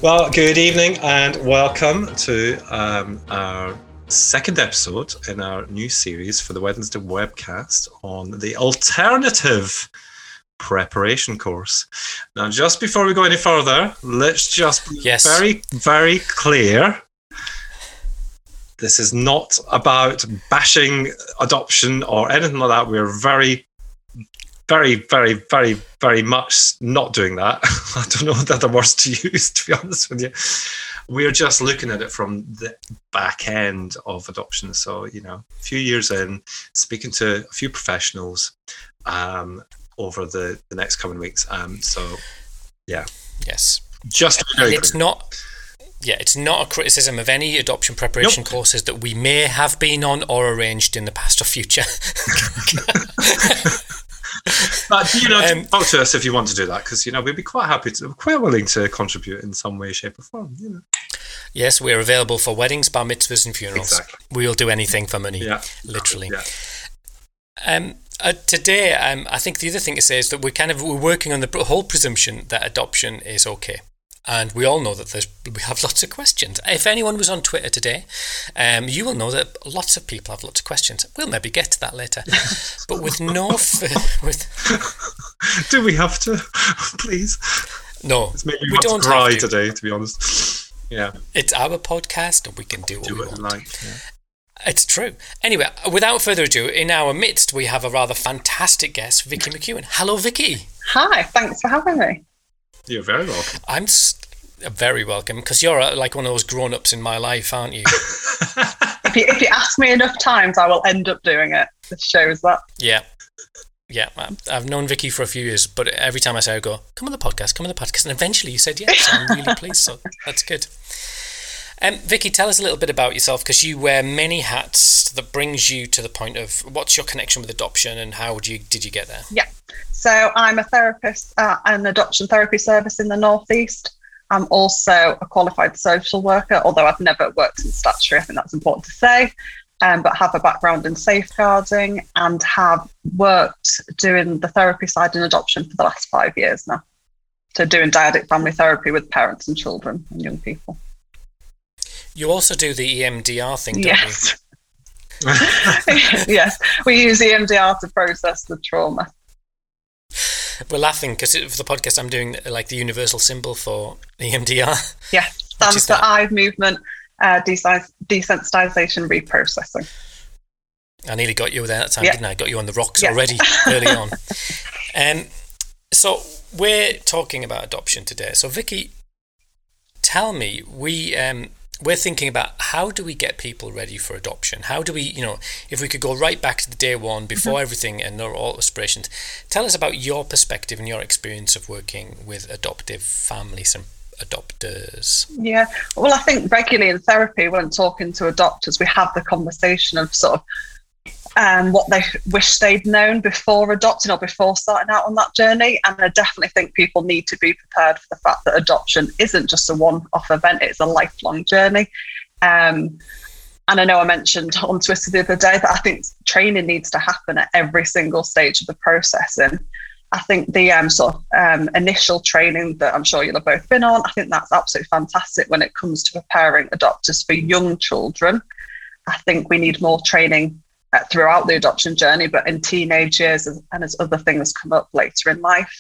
Well, good evening and welcome to our second episode in our new series for the Wednesday webcast on the alternative preparation course. Now, just before we go any further, let's just be very, very clear. This is not about bashing adoption or anything like that. We're very, very, very, very, very much not doing that. I don't know what other words to use, to be honest with you. We're just looking at it from the back end of adoption. So, a few years in, speaking to a few professionals over the next coming weeks. Yes. Just to be very clear. It's not a criticism of any adoption preparation courses that we may have been on or arranged in the past or future. But talk to us if you want to do that, because we'd be quite willing to contribute in some way, shape, or form. Yes, we're available for weddings, bar mitzvahs, and funerals. Exactly. We'll do anything for money, literally. Yeah. Today, I think the other thing to say is that we're working on the whole presumption that adoption is okay. And we all know that we have lots of questions. If anyone was on Twitter today, you will know that lots of people have lots of questions. We'll maybe get to that later. But with no... Do we have to? Please? No, we don't cry have to. Today, to be honest. Yeah. It's our podcast and we can do what we want. Yeah. It's true. Anyway, without further ado, in our midst, we have a rather fantastic guest, Vicky McEwen. Hello, Vicky. Hi, thanks for having me. You're very welcome. I'm very welcome, because you're like one of those grown-ups in my life, aren't you? If you ask me enough times, I will end up doing it. This shows that. Yeah. I've known Vicky for a few years, but every time I say, I go, come on the podcast, and eventually you said yes. I'm really pleased, so that's good. Vicky, tell us a little bit about yourself, because you wear many hats that brings you to the point of what's your connection with adoption and how did you get there? Yeah. So I'm a therapist at an adoption therapy service in the Northeast. I'm also a qualified social worker, although I've never worked in statutory. I think that's important to say, but have a background in safeguarding and have worked doing the therapy side in adoption for the last 5 years now. So doing dyadic family therapy with parents and children and young people. You also do the EMDR thing, don't you? Yes, we use EMDR to process the trauma. We're laughing because for the podcast I'm doing like the universal symbol for EMDR. Yeah, stands for eye movement, desensitization, reprocessing. I nearly got you there that time, didn't I? Got you on the rocks already early on. So we're talking about adoption today. So Vicky, tell me, we're thinking about how do we get people ready for adoption? How do we, if we could go right back to the day one before everything and all aspirations, tell us about your perspective and your experience of working with adoptive families and adopters. Yeah, well, I think regularly in therapy when talking to adopters, we have the conversation of sort of what they wish they'd known before adopting or before starting out on that journey. And I definitely think people need to be prepared for the fact that adoption isn't just a one-off event, it's a lifelong journey. And I know I mentioned on Twitter the other day that I think training needs to happen at every single stage of the process. And I think the initial training that I'm sure you'll have both been on, I think that's absolutely fantastic when it comes to preparing adopters for young children. I think we need more training throughout the adoption journey, but in teenage years and as other things come up later in life.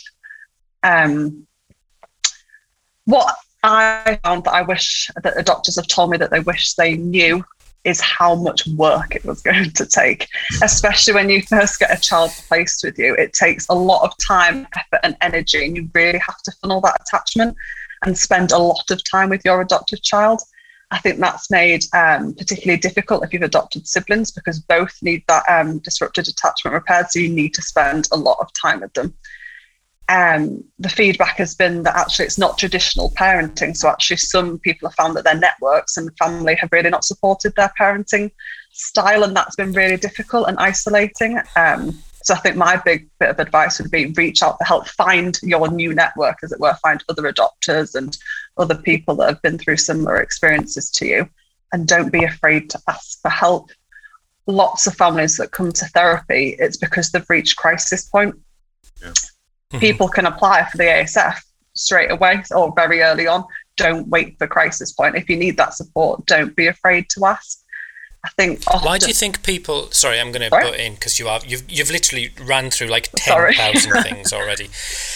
What I found that I wish that adopters have told me that they wish they knew is how much work it was going to take, especially when you first get a child placed with you. It takes a lot of time, effort and energy, and you really have to funnel that attachment and spend a lot of time with your adoptive child. I think that's made particularly difficult if you've adopted siblings, because both need that disrupted attachment repaired, so you need to spend a lot of time with them. The feedback has been that actually it's not traditional parenting, so actually some people have found that their networks and family have really not supported their parenting style, and that's been really difficult and isolating. So I think my big bit of advice would be reach out to help find your new network, as it were, find other adopters and other people that have been through similar experiences to you, and don't be afraid to ask for help. Lots of families that come to therapy, it's because they've reached crisis point. Yeah. People can apply for the ASF straight away or very early on, don't wait for crisis point. If you need that support, don't be afraid to ask. I think often, why do you think people? Sorry, I'm going to butt in because you've literally ran through like 10,000 things already.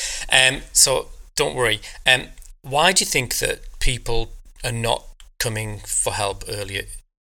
So don't worry. Why do you think that people are not coming for help earlier?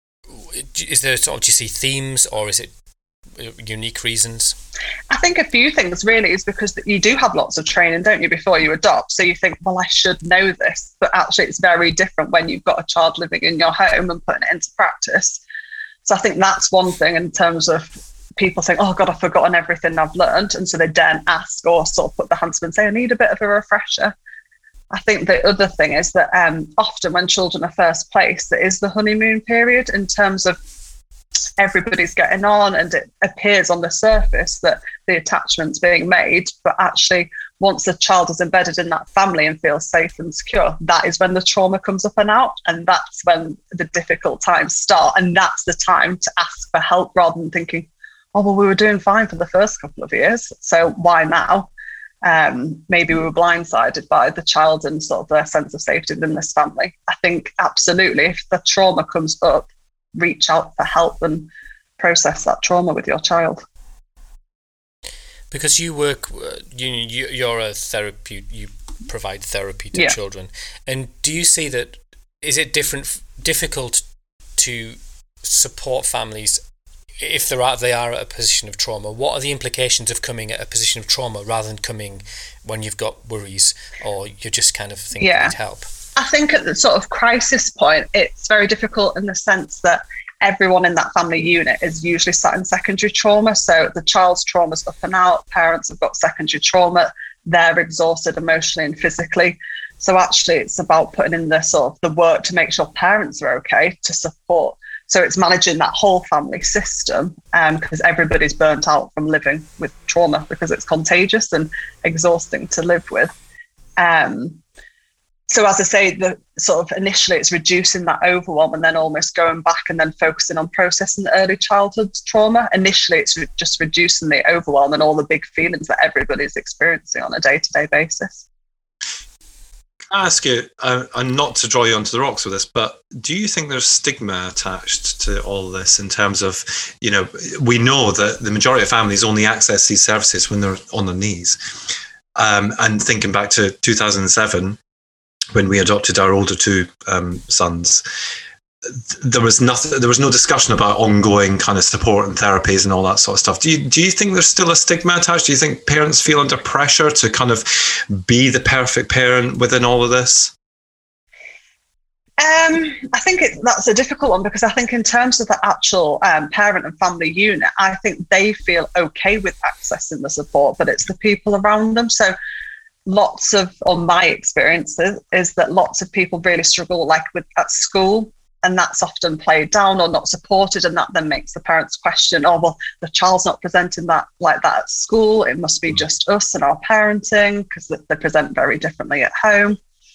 Is there do you see themes, or is it unique reasons? I think a few things really is because you do have lots of training, don't you, before you adopt? So you think, well, I should know this, but actually it's very different when you've got a child living in your home and putting it into practice. So I think that's one thing in terms of people saying, oh God, I've forgotten everything I've learned. And so they daren't ask or sort of put their hands up and say, I need a bit of a refresher. I think the other thing is that often when children are first placed, there is the honeymoon period in terms of everybody's getting on, and it appears on the surface that the attachment's being made, but actually once the child is embedded in that family and feels safe and secure, that is when the trauma comes up and out, and that's when the difficult times start, and that's the time to ask for help rather than thinking, oh well, we were doing fine for the first couple of years, so why now? Maybe we were blindsided by the child and sort of their sense of safety within this family. I think absolutely, if the trauma comes up, reach out for help and process that trauma with your child. Because you work, you're a therapy, you provide therapy to children, and do you see that? Is it difficult to support families if they are at a position of trauma? What are the implications of coming at a position of trauma rather than coming when you've got worries or you're just kind of thinking you need help? I think at the sort of crisis point, it's very difficult in the sense that everyone in that family unit is usually sat in secondary trauma. So the child's trauma's up and out, parents have got secondary trauma, they're exhausted emotionally and physically. So actually it's about putting in the sort of the work to make sure parents are okay, to support. So it's managing that whole family system, because everybody's burnt out from living with trauma because it's contagious and exhausting to live with. So as I say, the sort of initially it's reducing that overwhelm and then almost going back and then focusing on processing the early childhood trauma. Initially, it's just reducing the overwhelm and all the big feelings that everybody's experiencing on a day-to-day basis. Can I ask you, and not to draw you onto the rocks with this, but do you think there's stigma attached to all this in terms of, we know that the majority of families only access these services when they're on their knees. And thinking back to 2007, when we adopted our older two sons, there was no discussion about ongoing kind of support and therapies and all that sort of stuff. Do you think there's still a stigma attached? Do you think parents feel under pressure to kind of be the perfect parent within all of this? I think that's a difficult one, because I think in terms of the actual parent and family unit, I think they feel okay with accessing the support, but it's the people around them. So my experiences is that lots of people really struggle at school, and that's often played down or not supported, and that then makes the parents question, oh well, the child's not presenting that like that at school, it must be just us and our parenting, because they present very differently at home.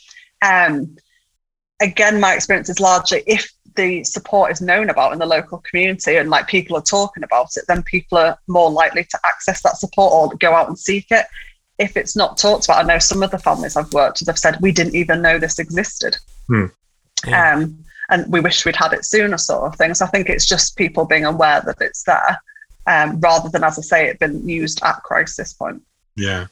Again, my experience is largely if the support is known about in the local community and people are talking about it, then people are more likely to access that support or go out and seek it. If it's not talked about, I know some of the families I've worked with have said, we didn't even know this existed. And we wish we'd had it sooner, sort of thing. So I think it's just people being aware that it's there, rather than, as I say, it been used at crisis point. Yeah.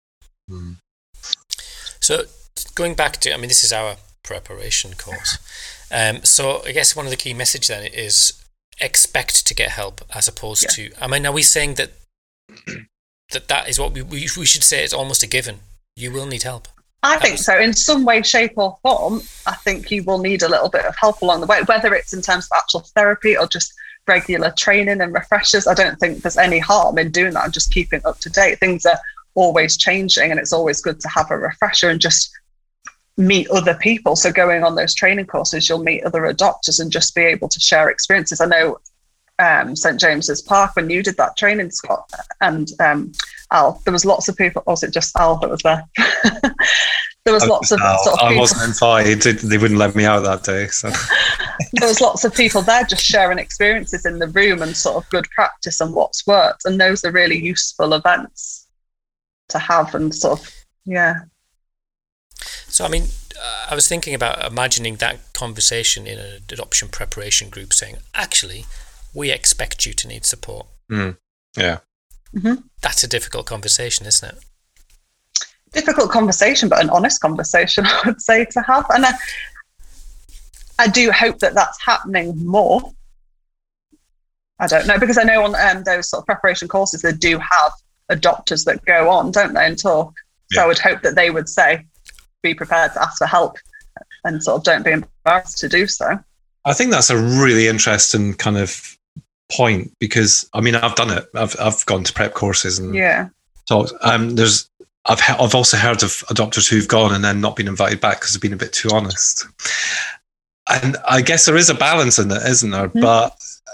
So going back to, this is our preparation course. So I guess one of the key messages then is expect to get help, as opposed to, are we saying that that is what we should say it's almost a given? You will need help. I think so. In some way, shape or form, I think you will need a little bit of help along the way, whether it's in terms of actual therapy or just regular training and refreshers. I don't think there's any harm in doing that and just keeping up to date. Things are always changing, and it's always good to have a refresher and just meet other people. So going on those training courses, you'll meet other adopters and just be able to share experiences. I know St James's Park, when you did that training, Scott, and Al, there was lots of people, or was it just Al that was there? There was lots of sort of people. I wasn't inside, they wouldn't let me out that day. So there was lots of people there just sharing experiences in the room and sort of good practice and what's worked. And those are really useful events to have and sort of, yeah. So, I was thinking about imagining that conversation in an adoption preparation group saying, actually, we expect you to need support. Yeah. Mm-hmm. That's a difficult conversation, isn't it? Difficult conversation, but an honest conversation, I would say, to have. And I do hope that that's happening more. I don't know, because I know on those sort of preparation courses, they do have adopters that go on, don't they, and talk. So I would hope that they would say, be prepared to ask for help and sort of don't be embarrassed to do so. I think that's a really interesting kind of point, because I mean, I've done it. I've gone to prep courses and talked. I've also heard of adopters who've gone and then not been invited back because they've been a bit too honest. And I guess there is a balance in it, isn't there? Mm-hmm. But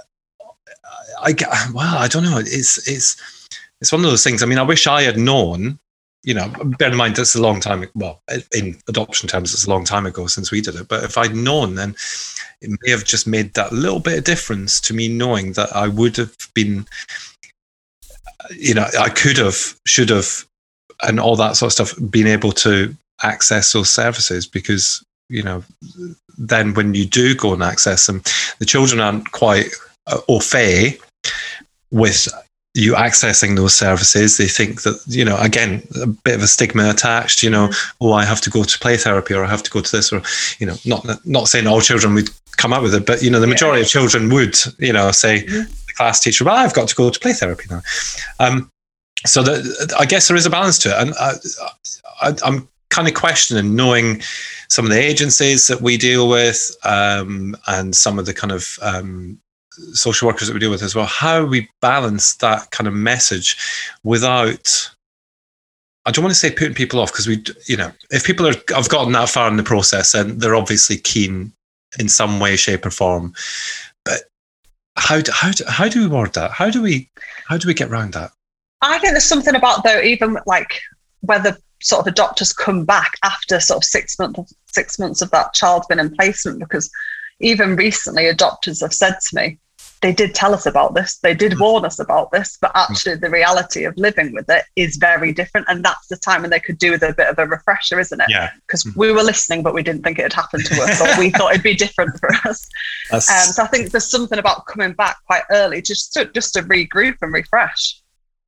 I don't know. It's one of those things. I mean, I wish I had known. You know, bear in mind, it's a long time. Well, in adoption terms, it's a long time ago since we did it. But if I'd known, then it may have just made that little bit of difference to me, knowing that I would have been, you know, I could have, should have, and all that sort of stuff, been able to access those services. Because, you know, then when you do go and access them, the children aren't quite au fait with you accessing those services. They think that, you know, again, a bit of a stigma attached, you know, oh, I have to go to play therapy, or I have to go to this, or, you know, not saying all children would come up with it, but, you know, the majority of children would, you know, say the class teacher, well, I've got to go to play therapy now. So I guess there is a balance to it. And I'm kind of questioning, knowing some of the agencies that we deal with, and some of the kind of social workers that we deal with as well, how we balance that kind of message without, I don't want to say putting people off, because we, you know, if people have gotten that far in the process, and they're obviously keen in some way, shape, or form. But how do we word that? How do we get around that? I think there's something about, though, even like whether sort of adopters come back after sort of 6 months of that child's been in placement, because even recently adopters have said to me, they did tell us about this, they did warn us about this, but actually the reality of living with it is very different. And that's the time when they could do with a bit of a refresher, isn't it? Yeah. Because we were listening, but we didn't think it had happened to us, or we thought it'd be different for us. So I think there's something about coming back quite early, just to regroup and refresh.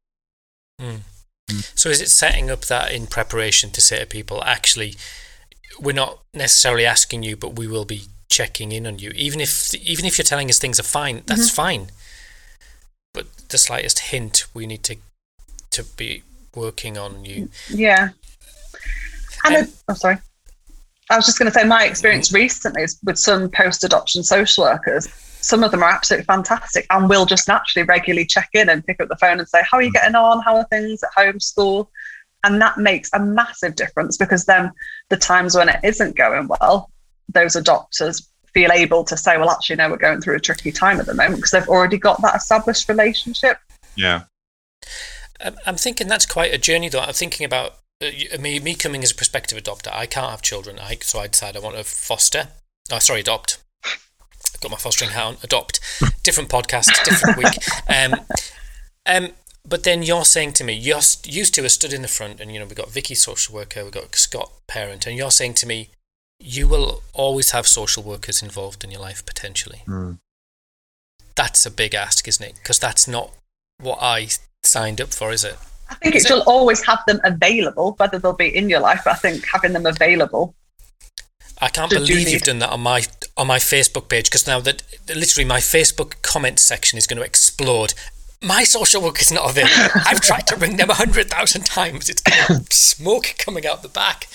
So is it setting up that in preparation to say to people, actually, we're not necessarily asking you, but we will be checking in on you, even if you're telling us things are fine, that's fine, but the slightest hint, we need to be working on you. And sorry, I was just going to say, my experience recently is with some post-adoption social workers. Some of them are absolutely fantastic and will just naturally regularly check in and pick up the phone and say, how are you getting on, how are things at home, school? And that makes a massive difference, because then the times when it isn't going well, those adopters feel able to say, well, actually, no, we're going through a tricky time at the moment, because they've already got that established relationship. Yeah. I'm thinking that's quite a journey, though. I'm thinking about me coming as a prospective adopter. I can't have children, so I decided I want to adopt. I've got my fostering hat on. Adopt. Different podcast, different week. But then you're saying to me, you two are stood in the front, and, you know, we've got Vicky, social worker, we've got Scott, parent, and you're saying to me, you will always have social workers involved in your life, potentially. That's a big ask, isn't it? Because that's not what I signed up for, is it? I think you'll always have them available, whether they'll be in your life, but I think having them available. I can't believe you've done that on my Facebook page, because now that literally my Facebook comment section is going to explode. My social worker's not available. I've tried to ring them 100,000 times. It's kind of smoke coming out the back.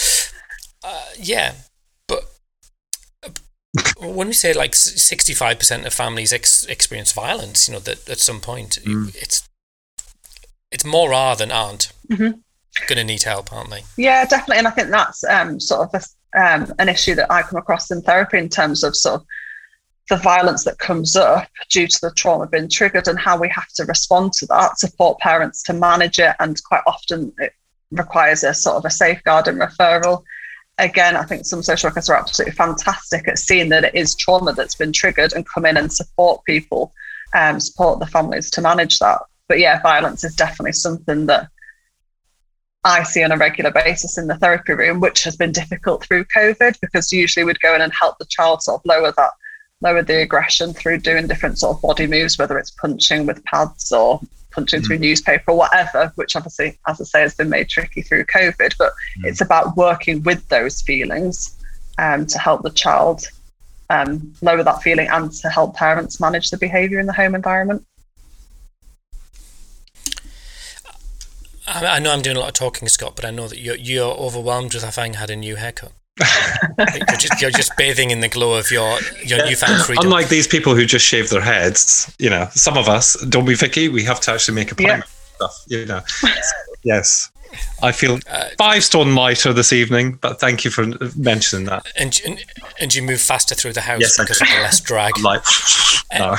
But when we say like 65% of families experience violence, you know, that at some point it's more are than aren't going to need help, aren't they? Yeah, definitely. And I think that's sort of an issue that I come across in therapy, in terms of sort of the violence that comes up due to the trauma being triggered, and how we have to respond to that, support parents to manage it. And quite often it requires a sort of a safeguarding referral. Again, I think some social workers are absolutely fantastic at seeing that it is trauma that's been triggered, and come in and support people, support the families to manage that. But yeah, violence is definitely something that I see on a regular basis in the therapy room, which has been difficult through COVID, because usually we'd go in and help the child sort of lower the aggression through doing different sort of body moves, whether it's punching with pads or punching through newspaper or whatever, which obviously, as I say, has been made tricky through COVID. But it's about working with those feelings to help the child lower that feeling, and to help parents manage the behaviour in the home environment. I know I'm doing a lot of talking, Scott, but I know that you're overwhelmed with having had a new haircut. you're just bathing in the glow of your newfound freedom. Unlike these people who just shave their heads, some of us, don't we, Vicky? We have to actually make a point of stuff, Yes. I feel 5 stone lighter this evening, but thank you for mentioning that. And you move faster through the house because of the less drag. I'm like, no.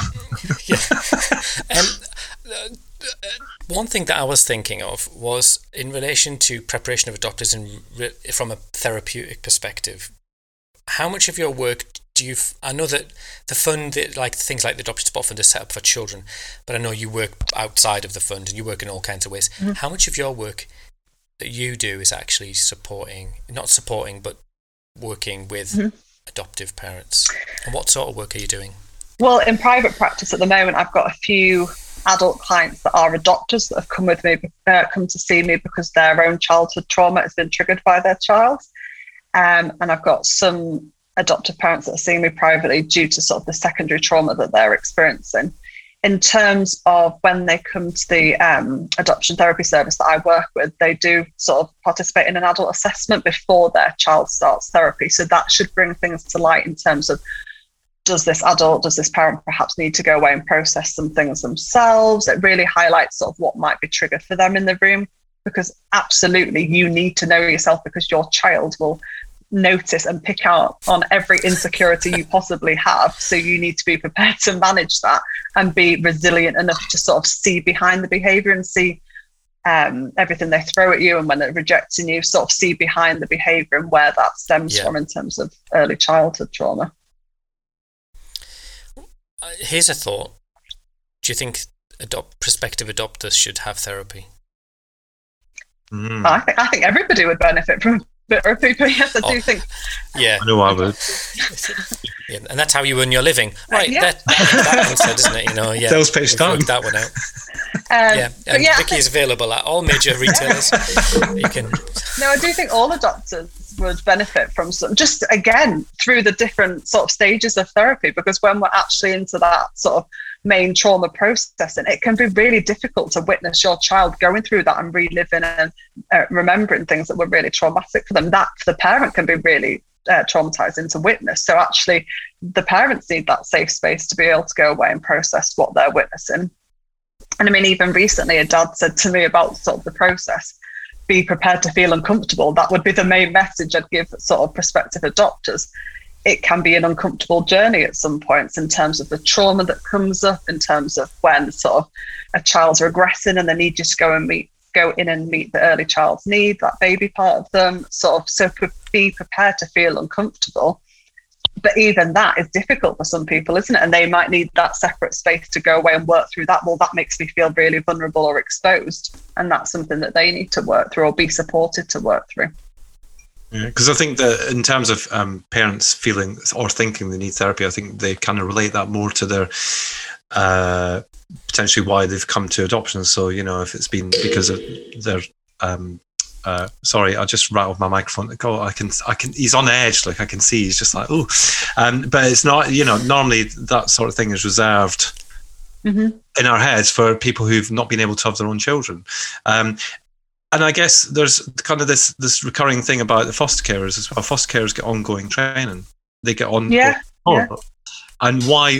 One thing that I was thinking of was in relation to preparation of adopters from a therapeutic perspective. How much of your work do you... I know that the fund, like things like the Adoption Support Fund, is set up for children, but I know you work outside of the fund and you work in all kinds of ways. Mm-hmm. How much of your work that you do is actually but working with adoptive parents? And what sort of work are you doing? Well, in private practice at the moment, I've got a few adult clients that are adopters that have come to see me because their own childhood trauma has been triggered by their child. And I've got some adoptive parents that are seeing me privately due to sort of the secondary trauma that they're experiencing. In terms of when they come to the adoption therapy service that I work with, they do sort of participate in an adult assessment before their child starts therapy. So that should bring things to light in terms of, does this parent perhaps need to go away and process some things themselves? It really highlights sort of what might be triggered for them in the room, because absolutely you need to know yourself, because your child will notice and pick out on every insecurity you possibly have. So you need to be prepared to manage that and be resilient enough to sort of see behind the behaviour and see everything they throw at you, and when they're rejecting you, sort of see behind the behaviour and where that stems from in terms of early childhood trauma. Here's a thought. Do you think prospective adopters should have therapy? I think everybody would benefit from therapy, but yes, I do think. Yeah, I know I would. Yeah, and that's how you earn your living, right? That answer, doesn't it? Sales pitch done. That one out. Vicky is available at all major retailers. You can. No, I do think all adopters would benefit from some, just again through the different sort of stages of therapy, because when we're actually into that sort of main trauma processing, it can be really difficult to witness your child going through that and reliving and remembering things that were really traumatic for them. That for the parent can be really traumatizing to witness. So actually the parents need that safe space to be able to go away and process what they're witnessing. And I mean, even recently a dad said to me about sort of the process, be prepared to feel uncomfortable. That would be the main message I'd give sort of prospective adopters. It can be an uncomfortable journey at some points in terms of the trauma that comes up, in terms of when sort of a child's regressing and they need you to go in and meet the early child's need, that baby part of them, so be prepared to feel uncomfortable. But even that is difficult for some people, isn't it? And they might need that separate space to go away and work through that. Well, that makes me feel really vulnerable or exposed. And that's something that they need to work through or be supported to work through. Because I think that in terms of parents feeling or thinking they need therapy, I think they kind of relate that more to their potentially why they've come to adoption. So, if it's been because of their sorry, I just rattled my microphone. Oh, I can. He's on edge. Like I can see. He's just like, oh, but it's not. Normally that sort of thing is reserved in our heads for people who've not been able to have their own children. And I guess there's kind of this recurring thing about the foster carers as well. Foster carers get ongoing training. They get on. And why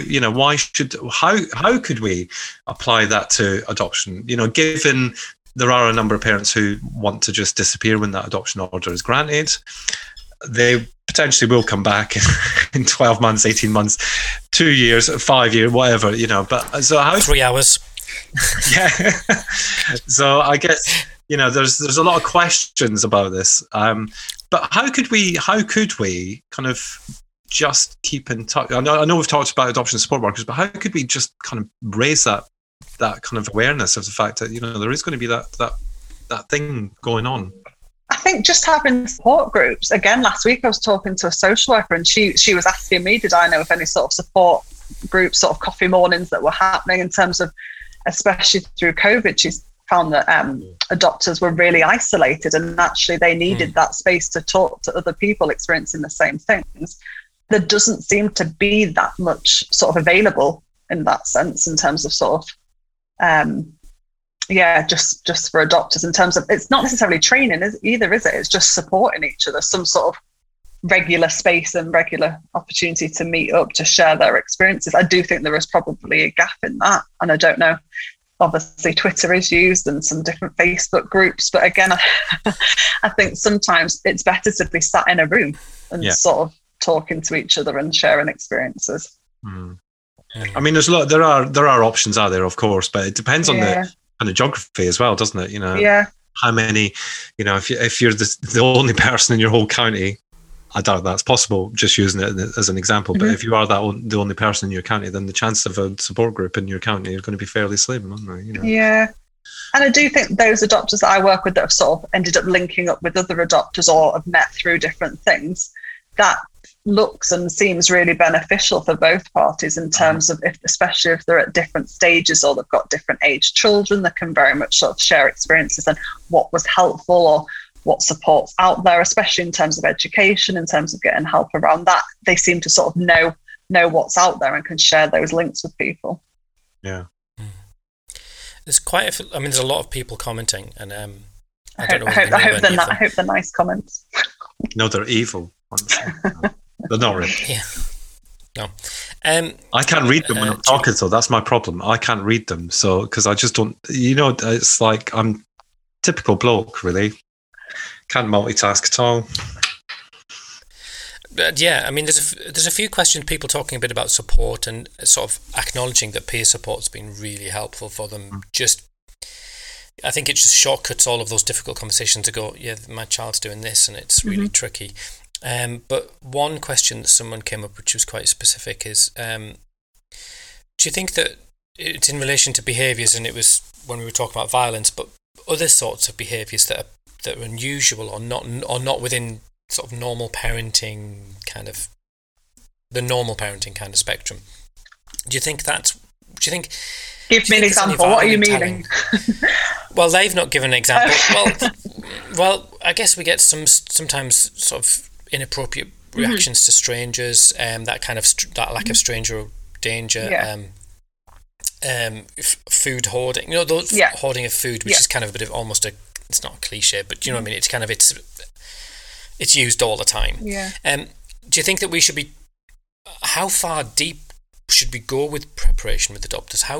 how could we apply that to adoption? Given there are a number of parents who want to just disappear when that adoption order is granted. They potentially will come back in 12 months, 18 months, 2 years, 5 years, whatever, But so how 3 hours? Yeah. So I guess there's a lot of questions about this. But how could we kind of just keep in touch? I know we've talked about adoption support workers, but how could we just kind of raise that kind of awareness of the fact that there is going to be that thing going on? I think just having support groups. Again, last week I was talking to a social worker, and she was asking me, did I know of any sort of support groups, sort of coffee mornings that were happening in terms of, especially through COVID, she's found that adopters were really isolated, and actually they needed that space to talk to other people experiencing the same things. There doesn't seem to be that much sort of available in that sense, in terms of sort of just for adopters, in terms of, it's not necessarily training either, is it? It's just supporting each other, some sort of regular space and regular opportunity to meet up, to share their experiences. I do think there is probably a gap in that, and I don't know, obviously Twitter is used and some different Facebook groups, but again, I think sometimes it's better to be sat in a room and sort of talking to each other and sharing experiences. I mean, there are options out there, of course, but it depends on the geography as well, doesn't it? You know, how many, you know, if you're the only person in your whole county, I doubt that's possible, just using it as an example. But if you are the only person in your county, then the chance of a support group in your county is going to be fairly slim, aren't they? You know? Yeah. And I do think those adopters that I work with that have sort of ended up linking up with other adopters or have met through different things, that looks and seems really beneficial for both parties in terms of, especially if they're at different stages or they've got different age children, that can very much sort of share experiences and what was helpful or what support's out there, especially in terms of education, in terms of getting help around that. They seem to sort of know what's out there and can share those links with people. Yeah. There's there's a lot of people commenting, and I hope they're nice comments. No, they're evil. They're not really. Yeah. No. I can't read them when I'm talking, so that's my problem. I can't read them, so because I just don't. You know, it's like I'm typical bloke, really. Can't multitask at all. Yeah, I mean, there's a few questions, people talking a bit about support and sort of acknowledging that peer support's been really helpful for them. I think it just shortcuts all of those difficult conversations to go, yeah, my child's doing this and it's really tricky. But one question that someone came up, which was quite specific, is do you think that it's in relation to behaviours, and it was when we were talking about violence, but other sorts of behaviours that are unusual or not within sort of normal parenting kind of spectrum? Do you think? Give me an example. What are you meaning? Well, they've not given an example. Well, I guess we get sometimes sort of inappropriate reactions to strangers, that kind of that lack of stranger danger. Food hoarding, you know, those hoarding of food, which is kind of a bit of almost it's not a cliche, but you know what I mean. It's kind of it's used all the time. Yeah. Do you think that we should be? How far deep should we go with preparation with adopters? How?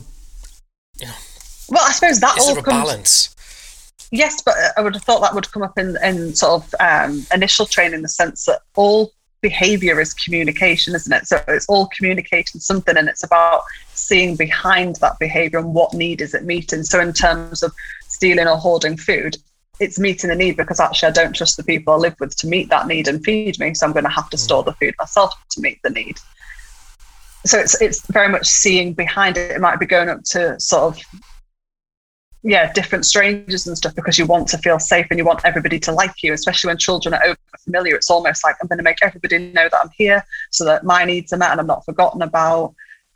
Well, I suppose that is all there a comes, balance? Yes, but I would have thought that would come up in sort of initial training, in the sense that all behaviour is communication, isn't it? So it's all communicating something, and it's about seeing behind that behaviour and what need is it meeting. So in terms of stealing or hoarding food, it's meeting a need because actually I don't trust the people I live with to meet that need and feed me, so I'm going to have to store the food myself to meet the need. So it's very much seeing behind it. It might be going up to sort of different strangers and stuff because you want to feel safe and you want everybody to like you, especially when children are over familiar. It's almost like I'm going to make everybody know that I'm here so that my needs are met and I'm not forgotten about.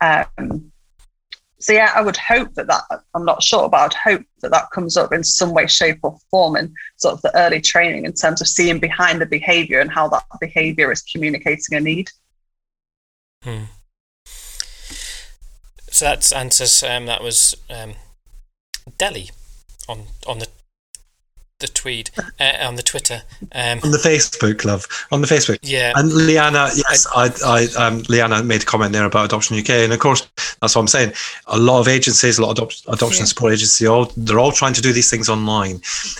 So I would hope that I'm not sure, but I'd hope that comes up in some way, shape or form in sort of the early training, in terms of seeing behind the behaviour and how that behaviour is communicating a need. So that's answers. That was Delhi on the tweet on the Twitter, on the Facebook, love, on the Facebook. Yeah. And Leanna, yes, Leanna made a comment there about Adoption UK, and of course that's what I'm saying. A lot of agencies, a lot of adoption support agencies, they're all trying to do these things online.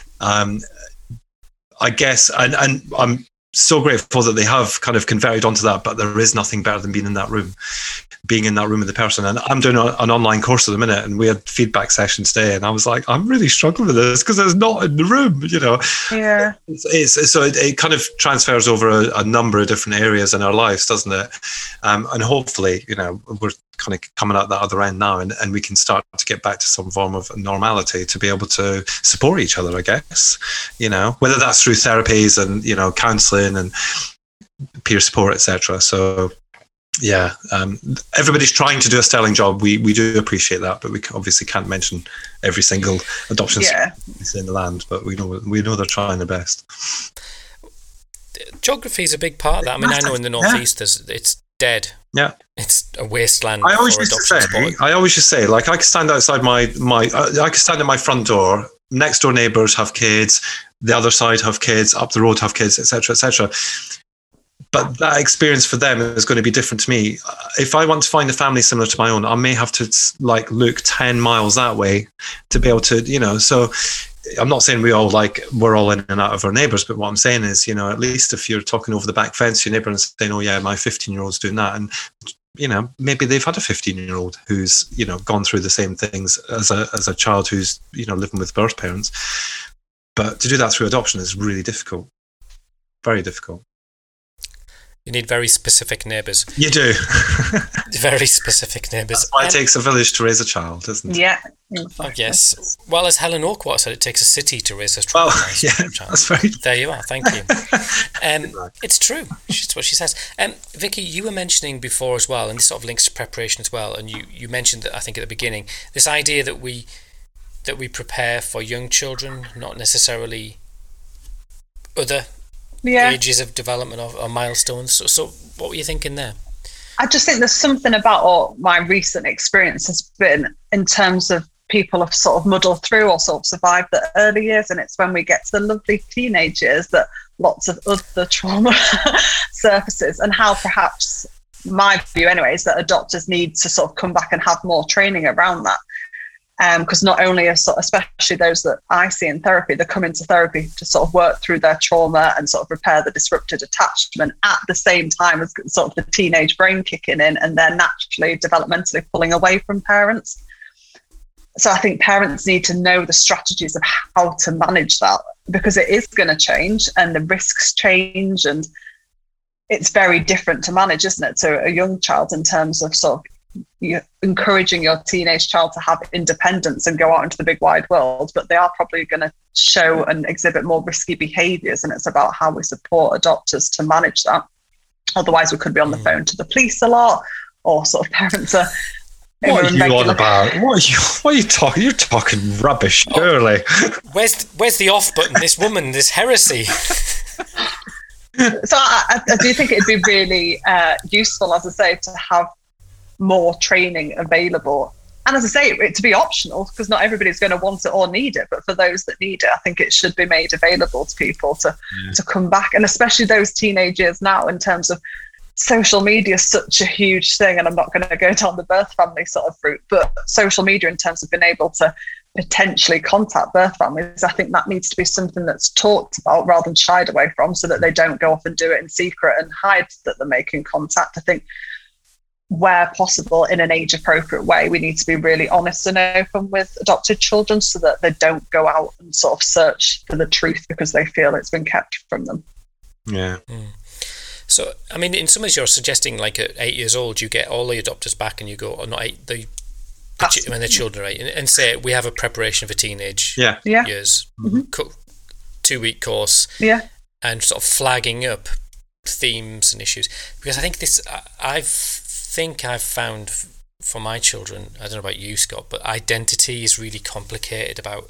I guess, and I'm so grateful that they have kind of converted onto that, but there is nothing better than being in that room with the person. And I'm doing an online course at the minute, and we had feedback sessions today, and I was like, I'm really struggling with this because it's not in the room, you know. Yeah. It kind of transfers over a number of different areas in our lives, doesn't it? And hopefully, you know, we're kind of coming out that other end now, and we can start to get back to some form of normality to be able to support each other, I guess, whether that's through therapies and, counselling and peer support, etc. So yeah, everybody's trying to do a sterling job. We do appreciate that, but we obviously can't mention every single adoption in the land, but we know they're trying their best. Geography is a big part of that. I mean, I know in the northeast it's dead. Yeah, it's a wasteland. I always used to say, like, I could stand outside I could stand at my front door. Next door neighbours have kids. The other side have kids. Up the road have kids, etc., etc. But that experience for them is going to be different to me. If I want to find a family similar to my own, I may have to look 10 miles that way to be able to, so I'm not saying we're all in and out of our neighbours, but what I'm saying is, at least if you're talking over the back fence to your neighbour and saying, oh yeah, my 15-year-old's doing that. And, maybe they've had a 15-year-old who's, gone through the same things as a child who's, living with birth parents. But to do that through adoption is really difficult. Very difficult. You need very specific neighbours. You do. Very specific neighbours. That's why it takes a village to raise a child, doesn't it? Yeah. Oh, yes. Well, as Helen Oakwater said, it takes a city to raise a child. That's very. There you are. Thank you. It's true. That's what she says. Vicky, you were mentioning before as well, and this sort of links to preparation as well. And you mentioned that, I think, at the beginning, this idea that we prepare for young children, not necessarily other ages of development or milestones. So what were you thinking there? I just think there's something about what my recent experience has been in terms of people have sort of muddled through or sort of survived the early years, and it's when we get to the lovely teenage years that lots of other trauma surfaces, and how perhaps, my view anyway, is that adopters need to sort of come back and have more training around that. Because not only especially those that I see in therapy, they come into therapy to sort of work through their trauma and sort of repair the disrupted attachment at the same time as sort of the teenage brain kicking in, and they're naturally developmentally pulling away from parents. So I think parents need to know the strategies of how to manage that, because it is going to change and the risks change, and it's very different to manage, isn't it, to a young child, in terms of sort of you're encouraging your teenage child to have independence and go out into the big wide world, but they are probably going to show and exhibit more risky behaviours, and it's about how we support adopters to manage that. Otherwise we could be on the phone to the police a lot, or sort of parents are what are you on about? What are you talking? You're talking rubbish, surely. Where's the off button? This woman, this heresy. So I do think it'd be really useful, as I say, to have more training available, and as I say, it to be optional, because not everybody's going to want it or need it, but for those that need it, I think it should be made available to people to come back, and especially those teenagers now, in terms of social media is such a huge thing. And I'm not going to go down the birth family sort of route, but social media, in terms of being able to potentially contact birth families, I think that needs to be something that's talked about rather than shied away from, so that they don't go off and do it in secret and hide that they're making contact. I think where possible, in an age appropriate way, we need to be really honest and open with adopted children, so that they don't go out and sort of search for the truth because they feel it's been kept from them. Yeah. So, I mean, in some ways you're suggesting, like, at 8 years old, you get all the adopters back and you go, or not 8, when the children are 8, and say, we have a preparation for teenage years, 2-week course, and sort of flagging up themes and issues. Because I think I've found for my children, I don't know about you, Scott, but identity is really complicated about,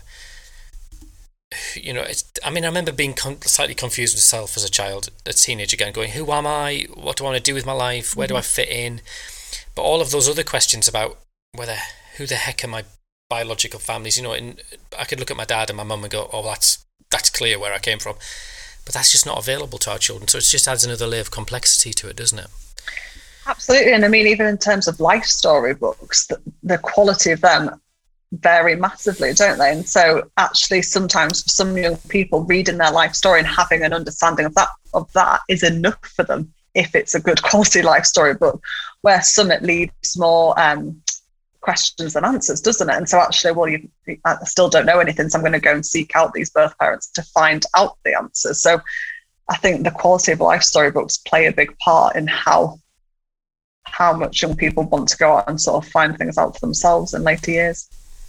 I remember being slightly confused with self as a child, a teenager again, going, who am I? What do I want to do with my life? Where do I fit in? But all of those other questions about who the heck are my biological families? And I could look at my dad and my mum and go, oh, that's clear where I came from. But that's just not available to our children. So it just adds another layer of complexity to it, doesn't it? Absolutely. And I mean, even in terms of life story books, the quality of them vary massively, don't they? And so actually sometimes for some young people, reading their life story and having an understanding of that is enough for them, if it's a good quality life story book, where some it leaves more questions than answers, doesn't it? And so actually, I still don't know anything, so I'm going to go and seek out these birth parents to find out the answers. So I think the quality of life story books play a big part in how how much young people want to go out and sort of find things out for themselves in later years.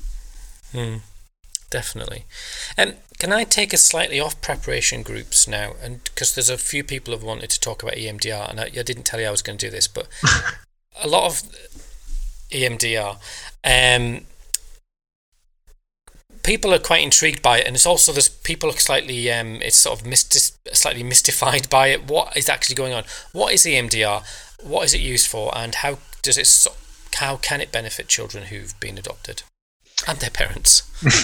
Definitely. Can I take us slightly off preparation groups now? And because there's a few people have wanted to talk about EMDR, and I didn't tell you I was going to do this, but a lot of EMDR, people are quite intrigued by it, and it's also there's people slightly it's sort of slightly mystified by it. What is actually going on? What is EMDR? What is it used for? And how can it benefit children who've been adopted and their parents?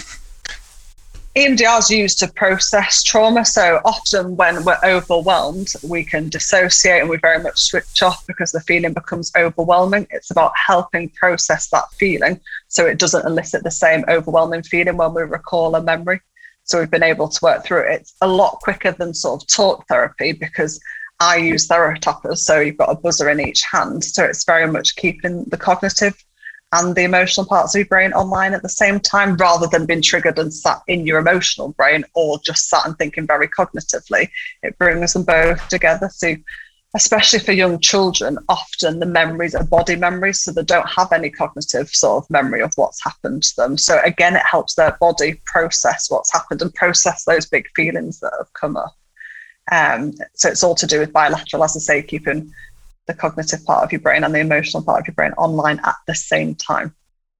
EMDR is used to process trauma. So often when we're overwhelmed, we can dissociate and we very much switch off because the feeling becomes overwhelming. It's about helping process that feeling so it doesn't elicit the same overwhelming feeling when we recall a memory. So we've been able to work through it. It's a lot quicker than sort of talk therapy because I use Therattappers. So you've got a buzzer in each hand. So it's very much keeping the cognitive and the emotional parts of your brain online at the same time, rather than being triggered and sat in your emotional brain or just sat and thinking very cognitively. It brings them both together. So especially for young children, often the memories are body memories, so they don't have any cognitive sort of memory of what's happened to them. So again, it helps their body process what's happened and process those big feelings that have come up. So it's all to do with bilateral, as I say, keeping the cognitive part of your brain and the emotional part of your brain online at the same time.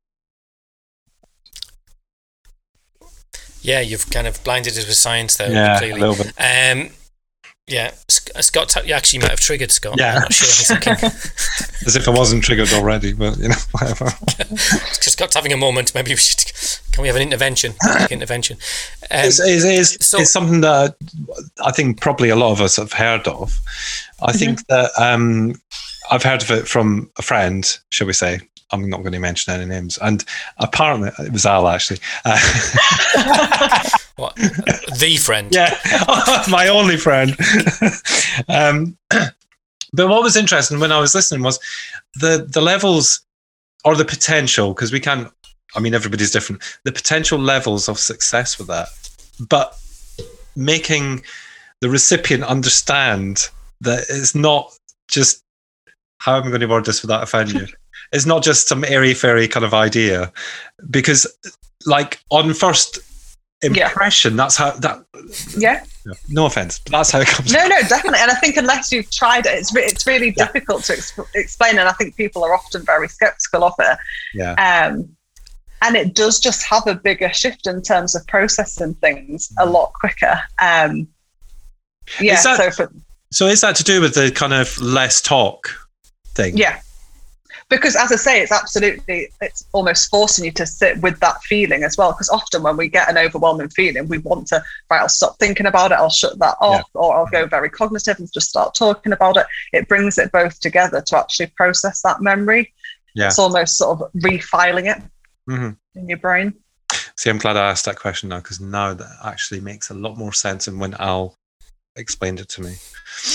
Yeah, you've kind of blinded us with science there, yeah, clearly. A little bit. Yeah, Scott, you actually might have triggered Scott. Yeah. I'm not sure. As if I wasn't triggered already, but whatever. Scott's having a moment. Maybe can we have an intervention? It's something that I think probably a lot of us have heard of. I think that I've heard of it from a friend, shall we say. I'm not going to mention any names. And apparently, it was Al, actually. What? The friend? Yeah, my only friend. But what was interesting when I was listening was the levels or the potential, because everybody's different, the potential levels of success with that. But making the recipient understand that it's not just, how am I going to word this without offending you? It's not just some airy-fairy kind of idea, because like on first impression, that's how that. Yeah. No offense, but that's how it comes. No, definitely. And I think unless you've tried it, it's really difficult to explain. And I think people are often very skeptical of it. Yeah. And it does just have a bigger shift in terms of processing things a lot quicker. So is that to do with the kind of less talk thing? Yeah. Because as I say, it's almost forcing you to sit with that feeling as well. Because often when we get an overwhelming feeling, we want to, I'll stop thinking about it, I'll shut that off, or I'll go very cognitive and just start talking about it. It brings it both together to actually process that memory. Yeah. It's almost sort of refiling it in your brain. See, I'm glad I asked that question now, because now that actually makes a lot more sense than when Al explained it to me.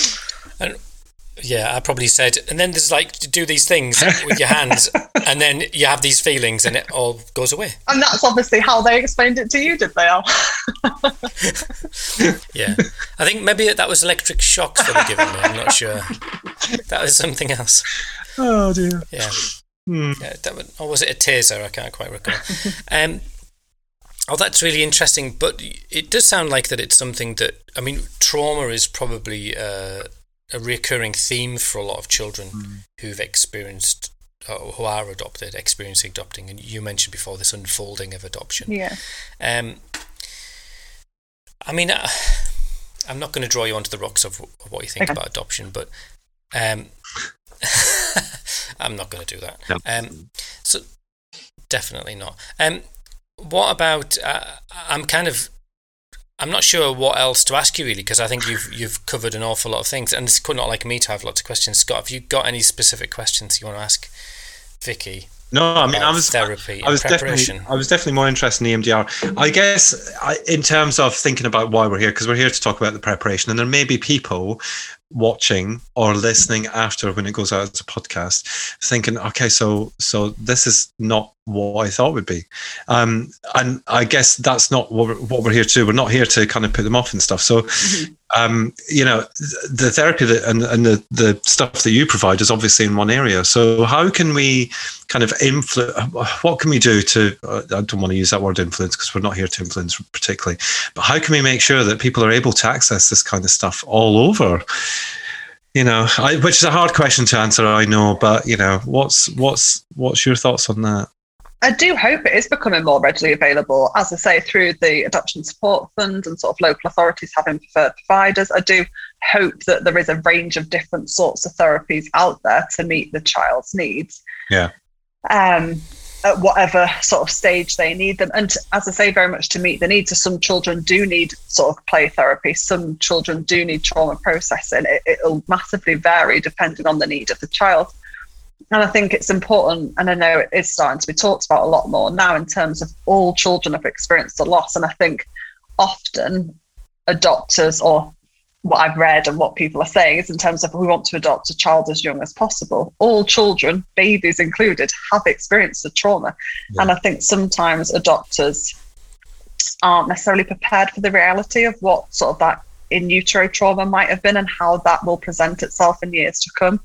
Yeah, I probably said, and then there's like to do these things with your hands, and then you have these feelings, and it all goes away. And that's obviously how they explained it to you, did they, Al? Yeah, I think maybe that was electric shocks they were giving me. I'm not sure. That was something else. Oh dear. Yeah. Or was it a taser? I can't quite recall. That's really interesting. But it does sound like that it's something that, trauma is probably a recurring theme for a lot of children who've experienced, who are experiencing adopting. And you mentioned before this unfolding of adoption. Yeah. I'm not going to draw you onto the rocks of what you think about adoption, but I'm not going to do that. No. So definitely not. What about? I'm not sure what else to ask you really, because I think you've covered an awful lot of things, and it's not like me to have lots of questions. Scott, have you got any specific questions you want to ask Vicky? No, I was therapy. I was definitely more interested in EMDR. I guess in terms of thinking about why we're here, because we're here to talk about the preparation, and there may be people watching or listening after when it goes out as a podcast thinking, okay, so this is not what I thought it would be, and I guess that's not what we're here to do. We're not here to kind of put them off and stuff. So the therapy and the stuff that you provide is obviously in one area. So how can we kind of influence? What can we do to? I don't want to use that word influence because we're not here to influence particularly. But how can we make sure that people are able to access this kind of stuff all over? Which is a hard question to answer, I know. But what's your thoughts on that? I do hope it is becoming more readily available, as I say, through the Adoption Support Fund and sort of local authorities having preferred providers. I do hope that there is a range of different sorts of therapies out there to meet the child's needs. Yeah. At whatever sort of stage they need them. And as I say, very much to meet the needs. So some children do need sort of play therapy. Some children do need trauma processing. It'll massively vary depending on the need of the child. And I think it's important, and I know it is starting to be talked about a lot more now in terms of all children have experienced a loss. And I think often adopters, or what I've read and what people are saying, is in terms of we want to adopt a child as young as possible. All children, babies included, have experienced a trauma. Yeah. And I think sometimes adopters aren't necessarily prepared for the reality of what sort of that in utero trauma might have been and how that will present itself in years to come.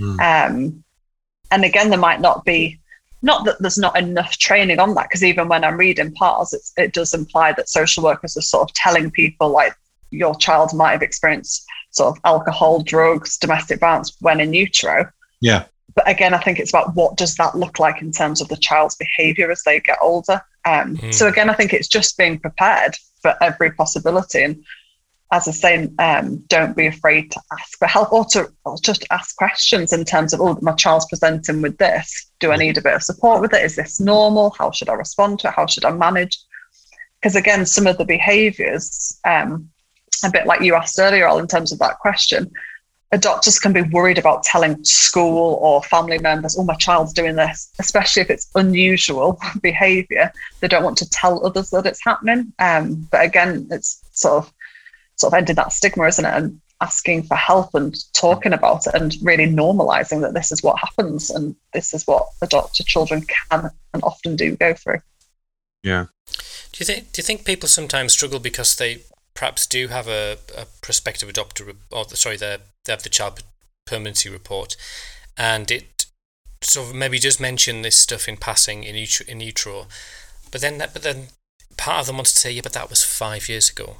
And again, there might not be, not that there's not enough training on that, because even when I'm reading PARS, it does imply that social workers are sort of telling people like your child might have experienced sort of alcohol, drugs, domestic violence when in utero. Yeah. But again, I think it's about what does that look like in terms of the child's behaviour as they get older. So again, I think it's just being prepared for every possibility. And as I say, don't be afraid to ask for help or just ask questions in terms of, oh, my child's presenting with this. Do I need a bit of support with it? Is this normal? How should I respond to it? How should I manage? Because again, some of the behaviours, a bit like you asked earlier, Al, in terms of that question, adopters can be worried about telling school or family members, oh, my child's doing this, especially if it's unusual behaviour. They don't want to tell others that it's happening. But again, it's sort of ending that stigma, isn't it? And asking for help and talking about it and really normalising that this is what happens and this is what adopted children can and often do go through. Yeah. Do you think people sometimes struggle because they perhaps do have a prospective adopter, they have the child permanency report, and it sort of maybe does mention this stuff in passing in utero, but then part of them wants to say, yeah, but that was 5 years ago.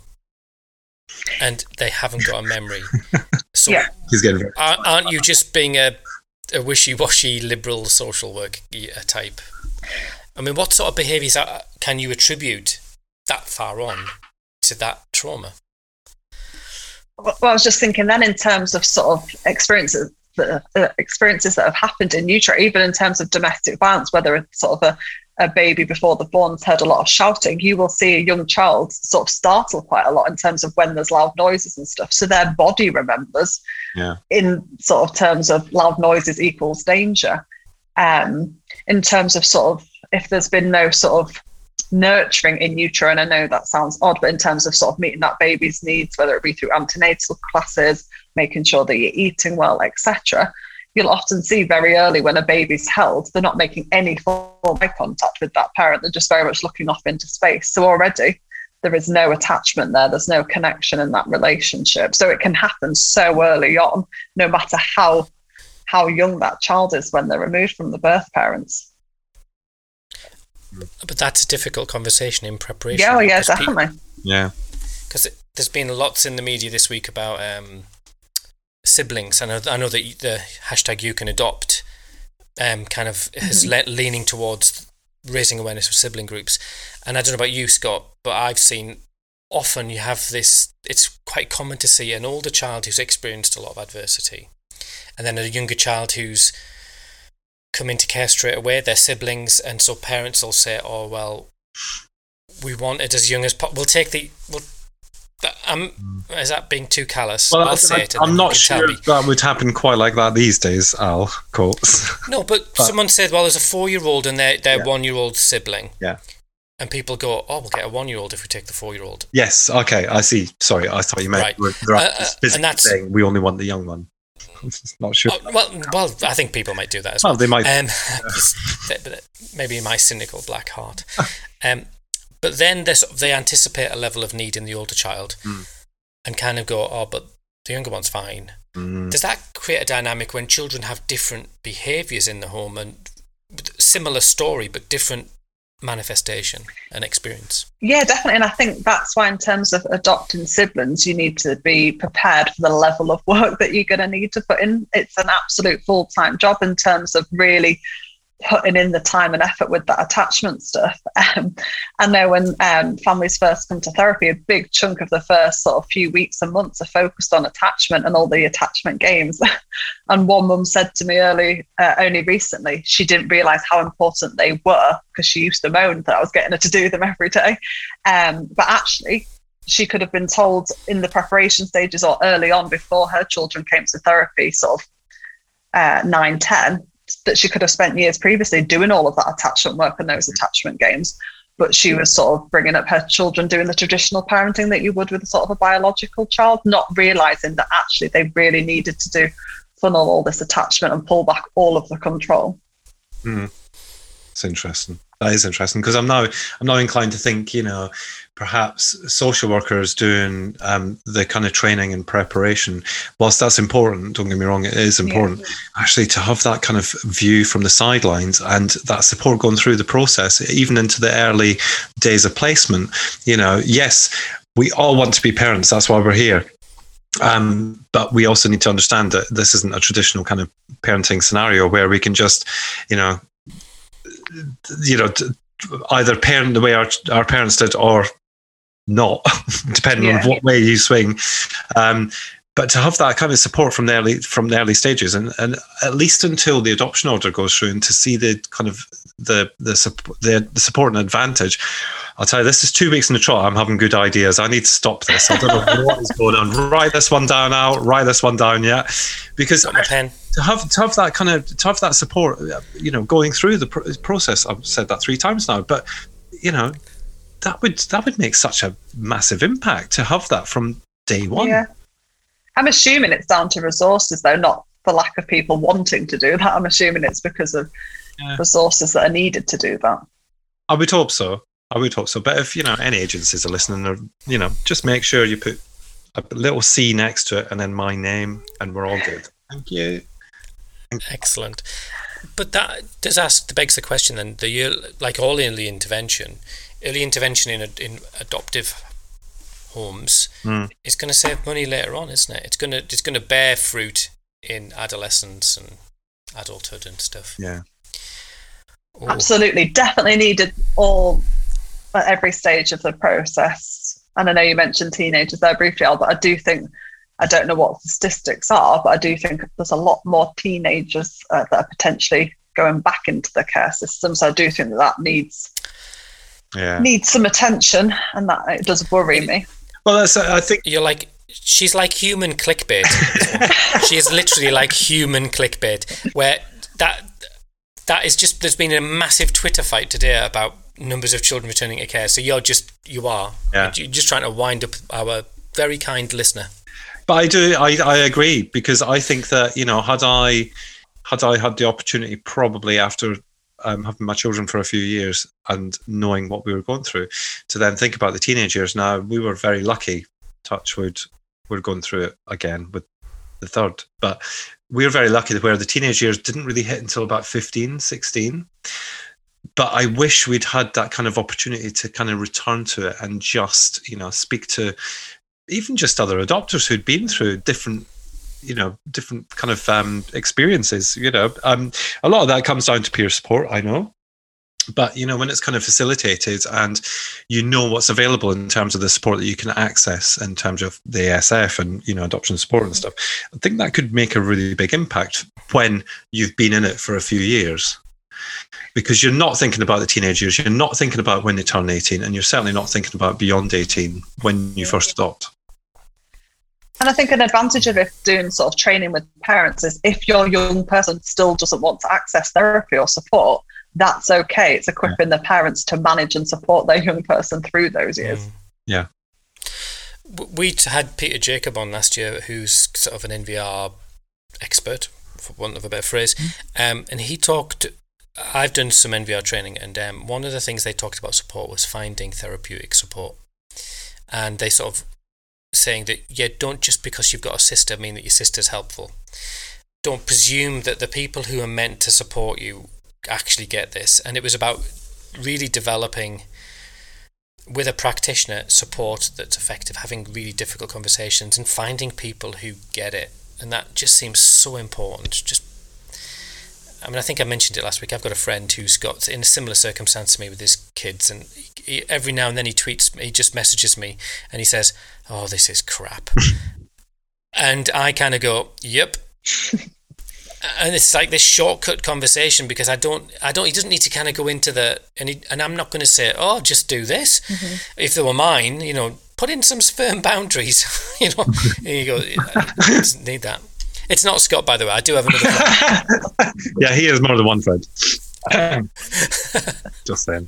And they haven't got a memory. So yeah. He's getting very aren't you just being a wishy-washy liberal social work type? I mean, what sort of behaviours can you attribute that far on to that trauma? Well, I was just thinking then in terms of sort of experiences that have happened in utero, even in terms of domestic violence, whether it's sort of a baby before they're born has heard a lot of shouting, you will see a young child sort of startle quite a lot in terms of when there's loud noises and stuff. So their body remembers in sort of terms of loud noises equals danger. In terms of sort of if there's been no sort of nurturing in utero, and I know that sounds odd, but in terms of sort of meeting that baby's needs, whether it be through antenatal classes, making sure that you're eating well, etc., you'll often see very early when a baby's held, they're not making any form of eye contact with that parent. They're just very much looking off into space. So already there is no attachment there. There's no connection in that relationship. So it can happen so early on, no matter how young that child is when they're removed from the birth parents. But that's a difficult conversation in preparation. Yeah, well, yeah, definitely. Yeah. Because there's been lots in the media this week about siblings. I know that the hashtag You Can Adopt kind of is leaning towards raising awareness of sibling groups. And I don't know about you, Scott, but I've seen often you have this, it's quite common to see an older child who's experienced a lot of adversity, and then a younger child who's come into care straight away, their siblings, and so parents will say, oh, well, we want it as young as possible. Is that being too callous? Well, I'll say it. I'm not sure that would happen quite like that these days, Al, of course. No, but someone said, well, there's a 4-year-old and their 1-year-old sibling. Yeah. And people go, oh, we'll get a 1-year-old if we take the 4-year-old. Yes, okay, I see. Sorry, I thought you meant and that's saying we only want the young one. Not sure. Well, I think people might do that as well. Well, they might. Maybe my cynical black heart. But then they anticipate a level of need in the older child. and kind of go, oh, but the younger one's fine. Does that create a dynamic when children have different behaviours in the home and similar story but different manifestation and experience? Yeah, definitely. And I think that's why in terms of adopting siblings, you need to be prepared for the level of work that you're going to need to put in. It's an absolute full-time job in terms of really putting in the time and effort with that attachment stuff. I know when families first come to therapy, a big chunk of the first sort of few weeks and months are focused on attachment and all the attachment games. And one mum said to me only recently, she didn't realise how important they were because she used to moan that I was getting her to do them every day. But actually, she could have been told in the preparation stages or early on before her children came to therapy, sort of 9, 10, that she could have spent years previously doing all of that attachment work and those attachment games. But she was sort of bringing up her children doing the traditional parenting that you would with sort of a biological child, not realising that actually they really needed to funnel all this attachment and pull back all of the control. It's interesting. That is interesting, because I'm now inclined to think, perhaps social workers doing the kind of training and preparation, whilst that's important, don't get me wrong, it is important, actually to have that kind of view from the sidelines and that support going through the process, even into the early days of placement. Yes, we all want to be parents, that's why we're here. But we also need to understand that this isn't a traditional kind of parenting scenario where we can just, either parent the way our parents did or not, depending on what way you swing. But to have that kind of support from the early stages, and at least until the adoption order goes through, and to see the kind of the support and advantage. I'll tell you, this is 2 weeks in the trot. I'm having good ideas. I need to stop this. I don't know what is going on. Write this one down out. Write this one down. Yeah, because to have that support, going through the process. I've said that 3 times now, but that would make such a massive impact to have that from day one. Yeah. I'm assuming it's down to resources, though, not for lack of people wanting to do that. I'm assuming it's because of resources that are needed to do that. I would hope so. But if, any agencies are listening, or, just make sure you put a little C next to it and then my name, and we're all good. Thank you. Excellent. But that begs the question then, like all early intervention in adoptive homes is going to save money later on, isn't it? It's going to bear fruit in adolescence and adulthood and stuff. Yeah. Ooh. Absolutely, definitely needed at every stage of the process. And I know you mentioned teenagers there briefly, Al, but I do think, I don't know what the statistics are, but I do think there's a lot more teenagers that are potentially going back into the care system. So I do think that needs some attention, and that it does worry me. Well, I think she's like human clickbait. She is literally like human clickbait, where that is just, there's been a massive Twitter fight today about numbers of children returning to care. So you're just trying to wind up our very kind listener. But I agree, because I think that, had I had the opportunity, probably after having my children for a few years and knowing what we were going through, to then think about the teenage years. Now, we were very lucky, touch wood, we're going through it again with the third, but we were very lucky where the teenage years didn't really hit until about 15, 16. But I wish we'd had that kind of opportunity to kind of return to it and just, speak to even just other adopters who'd been through different kind of experiences. A lot of that comes down to peer support, I know. But, when it's kind of facilitated and what's available in terms of the support that you can access in terms of the ASF and, adoption support and stuff, I think that could make a really big impact when you've been in it for a few years. Because you're not thinking about the teenage years, you're not thinking about when they turn 18, and you're certainly not thinking about beyond 18 when you first adopt. And I think an advantage of doing sort of training with parents is if your young person still doesn't want to access therapy or support, that's okay. It's equipping the parents to manage and support their young person through those years. Yeah. We had Peter Jacob on last year, who's sort of an NVR expert, for want of a better phrase. And he talked, I've done some NVR training, and one of the things they talked about support was finding therapeutic support. And they sort of saying that, don't just because you've got a sister mean that your sister's helpful. Don't presume that the people who are meant to support you actually get this. And it was about really developing, with a practitioner, support that's effective, having really difficult conversations and finding people who get it. And that just seems so important. I think I mentioned it last week. I've got a friend who's got in a similar circumstance to me with his kids, and every now and then he just messages me and he says, "Oh, this is crap." And I kind of go, "Yep." And it's like this shortcut conversation, because he doesn't need to kind of go into and I'm not going to say, "Oh, just do this." Mm-hmm. If they were mine, put in some firm boundaries, and you go, "I doesn't need that." It's not Scott, by the way. I do have another friend. Yeah, he is more than one friend. Just saying.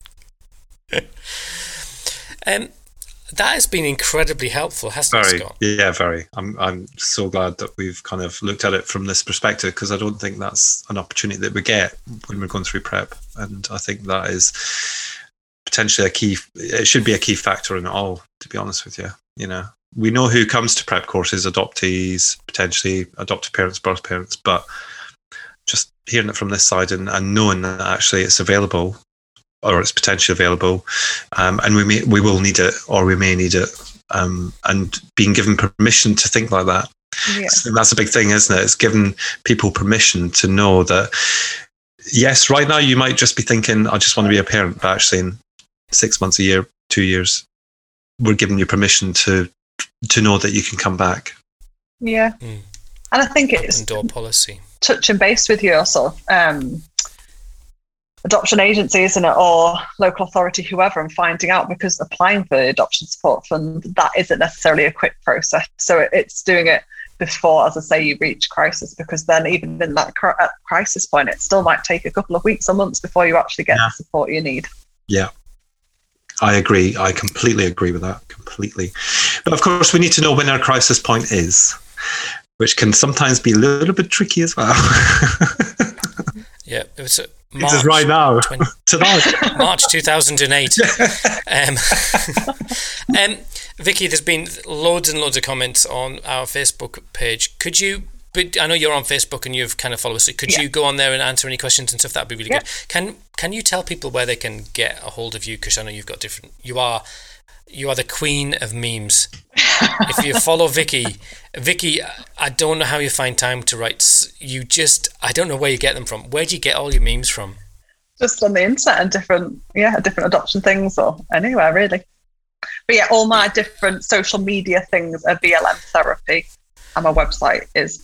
That has been incredibly helpful, hasn't it, Scott? Yeah, very. I'm so glad that we've kind of looked at it from this perspective, because I don't think that's an opportunity that we get when we're going through prep. And I think that is potentially it should be a key factor in it all, to be honest with you. We know who comes to prep courses: adoptees, potentially adoptive parents, birth parents, but just hearing it from this side and knowing that actually it's available, or it's potentially available, and we will need it, or we may need it, and being given permission to think like that. Yeah. So that's a big thing, isn't it? It's giving people permission to know that, yes, right now you might just be thinking, I just want to be a parent, but actually in 6 months, a year, 2 years, we're giving you permission to know that you can come back. Yeah. And I think it's door policy. Touching base with your sort of adoption agency, isn't it, or local authority, whoever, and finding out, because applying for the adoption support fund, that isn't necessarily a quick process. So it's doing it before, as I say, you reach crisis, because then even in that crisis point, it still might take a couple of weeks or months before you actually get the support you need. Yeah. I agree. I completely agree with that. Completely. But of course, we need to know when our crisis point is, which can sometimes be a little bit tricky as well. Yeah, it was March. It is right now. Tonight. March 2008. Vicky, there's been loads and loads of comments on our Facebook page. Could you? But I know you're on Facebook and you've kind of followed us. So could you go on there and answer any questions and stuff? That'd be really good. Can you tell people where they can get a hold of you? Because I know you've got different. You are the queen of memes. If you follow Vicky, I don't know how you find time to write. I don't know where you get them from. Where do you get all your memes from? Just on the internet and different adoption things, or anywhere really. But yeah, all my different social media things are BLM Therapy. And my website is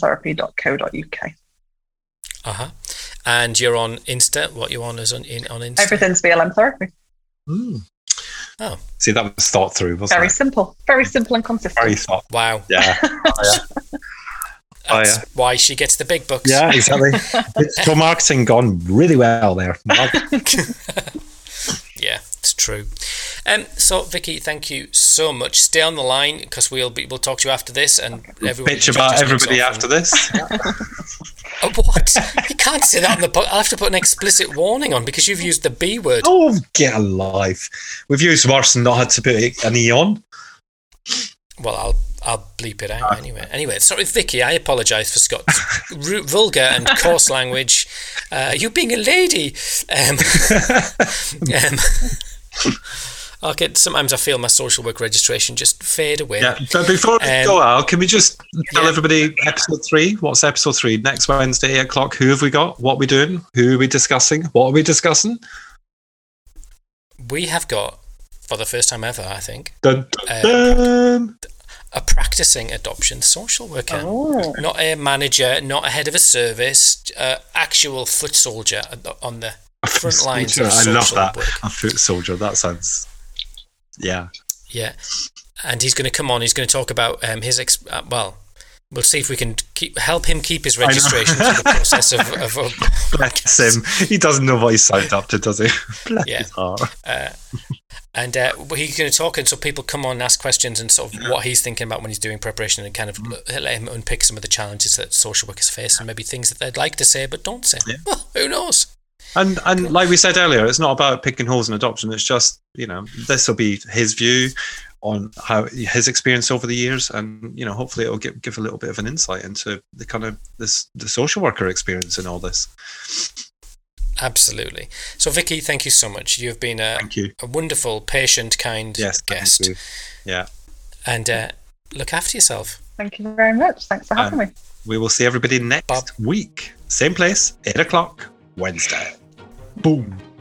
blmtherapy.co.uk. And you're on Insta? What you on is on Insta? Everything's BLM Therapy. Oh. See, that was thought through, wasn't it? Very simple and consistent. Very thought. Wow. Yeah. That's why she gets the big bucks. Yeah, exactly. Digital marketing gone really well there. Yeah, it's true. So Vicky, thank you so much. Stay on the line, because we'll talk to you after this, and everyone bitch about everybody after this. What? You can't say that on the. I'll have to put an explicit warning on, because you've used the B word. Oh, get a life. We've used worse and not had to put an E on. Well, I'll bleep it out anyway. Anyway, sorry, Vicky. I apologise for Scott's vulgar and coarse language. You being a lady. Okay, sometimes I feel my social work registration just fade away. Yeah, but before we go out, can we just tell everybody episode 3? What's episode 3? Next Wednesday, 8 o'clock. Who have we got? What are we doing? Who are we discussing? What are we discussing? We have got, for the first time ever, I think, dun, dun, dun. A practicing adoption social worker. Oh. Not a manager, not a head of a service, actual foot soldier on the front lines of social work. I love that. A foot soldier. That sounds... Yeah. And he's going to come on. He's going to talk about his. We'll see if we can help him keep his registration through the process of bless him. He doesn't know what he's signed up to, does he? Bless his heart. And he's going to talk, and so people come on and ask questions and sort of what he's thinking about when he's doing preparation, and kind of let him unpick some of the challenges that social workers face, and maybe things that they'd like to say but don't say. Yeah. Well, who knows? And like we said earlier, it's not about picking holes in adoption. It's just, this will be his view on how his experience over the years, and hopefully it'll give a little bit of an insight into the kind of the social worker experience in all this. Absolutely. So Vicky, thank you so much. You've been a wonderful, patient, kind guest. Yeah. And look after yourself. Thank you very much. Thanks for having me. We will see everybody next week. Same place, 8 o'clock, Wednesday. Boom.